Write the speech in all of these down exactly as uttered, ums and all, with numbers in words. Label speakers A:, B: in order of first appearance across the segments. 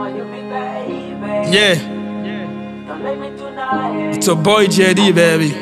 A: Yeah, it's a boy J D, baby.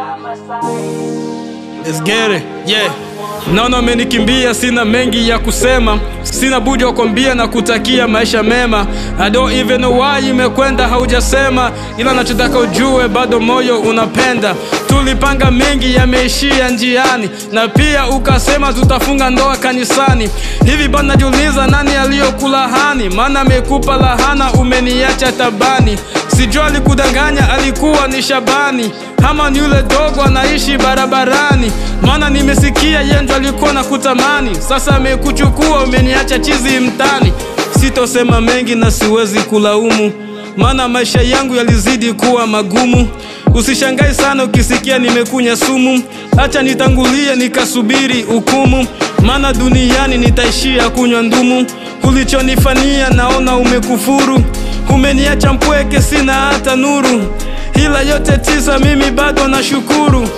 A: Let's get it, yeah. Naona umenikimbia, sina mengi ya kusema, sina budi kukwambia na kutakia maisha mema. I don't even know why imekwenda haujasema, ila nachotaka ujue bado moyo unapenda. Tulipanga mengi yameishia njiani, na pia ukasema tutafunga ndoa kanisani. Hivi bado najiuliza nani aliyokulahani, maana amekupa lahana umeniacha tabani. Sijua alikudanganya alikuwa ni Shabani, ama ni yule dogo anaishi barabarani, maana nimesikia yeye alikuwa na kutamani. Sasa amekuchukua umeniacha chizi mtani. Sitosema mengi na siwezi kulaumu, maana maisha yangu yalizidi kuwa magumu. Usishangai sana ukisikia nimekunya sumu, acha nitangulie nikasubiri hukumu, maana duniani nitaishia kunywa ndumu. Ulichonifanyia naona umekufuru, umeniacha mpweke sina hata nuru, ila yote tisa mimi bado nashukuru.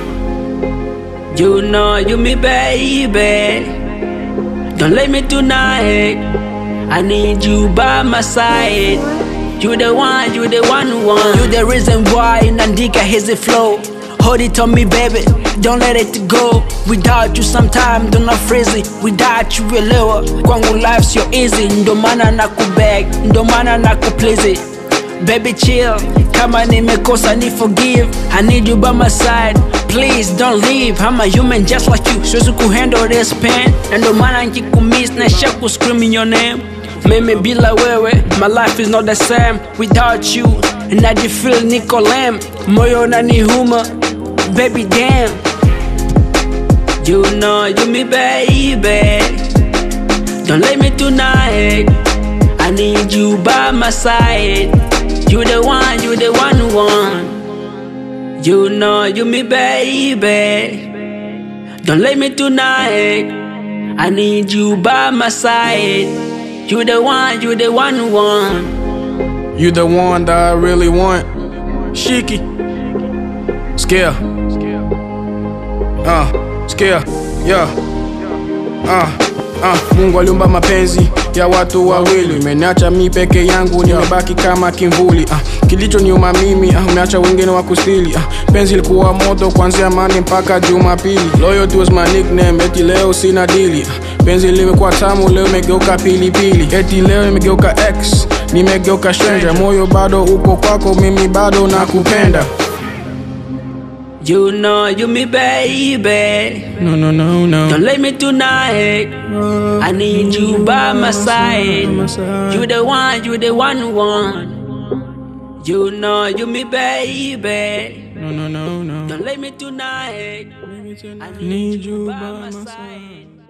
B: You know you me baby, don't let me tonight. I need you by my side. You the one, you the one who want. You the reason why Nandika has a flow. Hold it on me baby, don't let it go. Without you sometime do not freeze it. Without you elewa, kwangu life so easy. Ndo maana nakubeg, ndo maana nakuplease. Baby chill, kama nimekosa ni forgive. I need you by my side, please don't leave. I'm a human just like you, so to handle this pain. And ndo maana nikikumiss na shaku screaming your name. Mimi bila wewe, my life is not the same without you. And I just feel niko lame, moyo unanihuma, baby damn. You know you me baby, don't let me tonight. I need you by my side. You the one, you the one who want. You know you me baby, don't let me tonight. I need you by my side. You the one, you the one who want.
A: You the one that I really want. Shiki Scare Uh, scare Yeah Uh, uh, Mungu aliumba mapenzi ya watu wawili, umeniacha mimi peke yangu, nimebaki kama kimvuli. uh, Kilicho niuma mimi, uh, umeacha wengine wa kustili. uh, Penzi likuwa moto kuanzia Monday mpaka Jumapili. Loyalty was my nickname, eti leo sina dili. uh, Penzi limekuwa tamu, leo imegeuka pilipili. Eti leo imegeuka ex, nimegeuka stranger. Moyo bado uko kwako, mimi bado nakupenda.
B: You know you me baby,
A: No, no, no, no.
B: don't let me tonight. I need you by my side. You the one, you the one who want. You know you me baby,
A: No, no, no, no.
B: don't let me tonight. I need you by my side.